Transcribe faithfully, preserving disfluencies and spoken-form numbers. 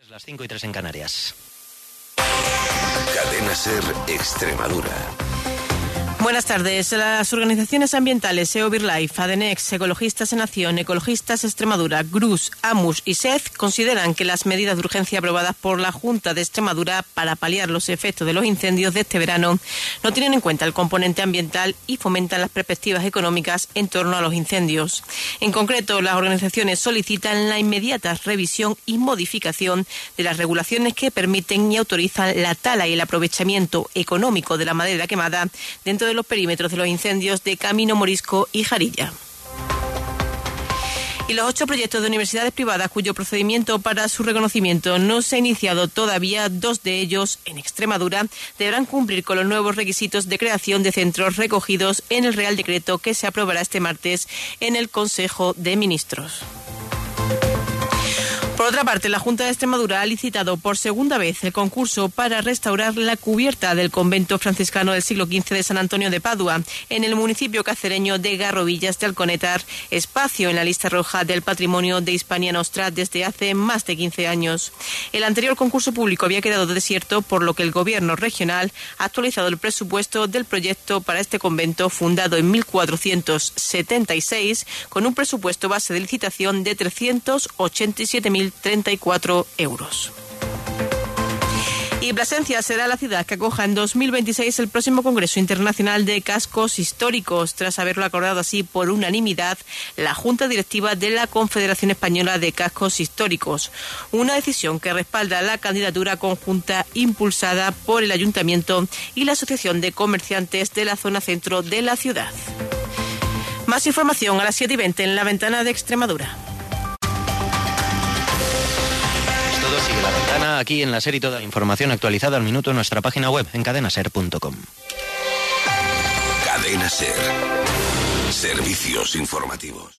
Las cinco y tres en Canarias. Cadena SER Extremadura. Buenas tardes. Las organizaciones ambientales E O BirdLife, Adenex, Ecologistas en Acción, Ecologistas Extremadura, GRUS, AMUS y S E Z consideran que las medidas de urgencia aprobadas por la Junta de Extremadura para paliar los efectos de los incendios de este verano no tienen en cuenta el componente ambiental y fomentan las perspectivas económicas en torno a los incendios. En concreto, las organizaciones solicitan la inmediata revisión y modificación de las regulaciones que permiten y autorizan la tala y el aprovechamiento económico de la madera quemada dentro de los perímetros de los incendios de Camino Morisco y Jarilla. Y los ocho proyectos de universidades privadas cuyo procedimiento para su reconocimiento no se ha iniciado todavía, dos de ellos en Extremadura, deberán cumplir con los nuevos requisitos de creación de centros recogidos en el Real Decreto que se aprobará este martes en el Consejo de Ministros. Por otra parte, la Junta de Extremadura ha licitado por segunda vez el concurso para restaurar la cubierta del convento franciscano del siglo quince de San Antonio de Padua, en el municipio cacereño de Garrovillas de Alconétar, espacio en la lista roja del patrimonio de Hispania Nostra desde hace más de quince años. El anterior concurso público había quedado desierto, por lo que el gobierno regional ha actualizado el presupuesto del proyecto para este convento fundado en mil cuatrocientos setenta y seis, con un presupuesto base de licitación de trescientos ochenta y siete mil treinta y cuatro euros. Y Plasencia será la ciudad que acoja en dos mil veintiséis el próximo Congreso Internacional de Cascos Históricos, tras haberlo acordado así por unanimidad la Junta Directiva de la Confederación Española de Cascos Históricos, una decisión que respalda la candidatura conjunta impulsada por el Ayuntamiento y la Asociación de Comerciantes de la zona centro de la ciudad. Más información a las siete y veinte en la Ventana de Extremadura. Sigue La Ventana aquí en la SER y toda la información actualizada al minuto en nuestra página web en cadena ser punto com. Cadena SER. Servicios informativos.